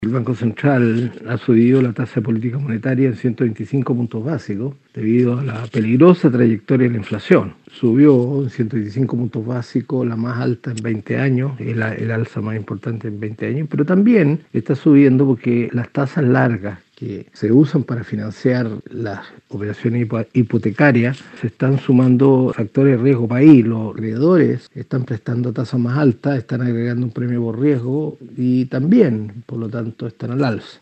El Banco Central ha subido la tasa de política monetaria en 125 puntos básicos debido a la peligrosa trayectoria de la inflación. Subió en 125 puntos básicos, la más alta en 20 años, el alza más importante en 20 años, pero también está subiendo porque las tasas largas que se usan para financiar las operaciones hipotecarias, se están sumando factores de riesgo país. Los acreedores están prestando tasas más altas, están agregando un premio por riesgo y también, por lo tanto, están al alza.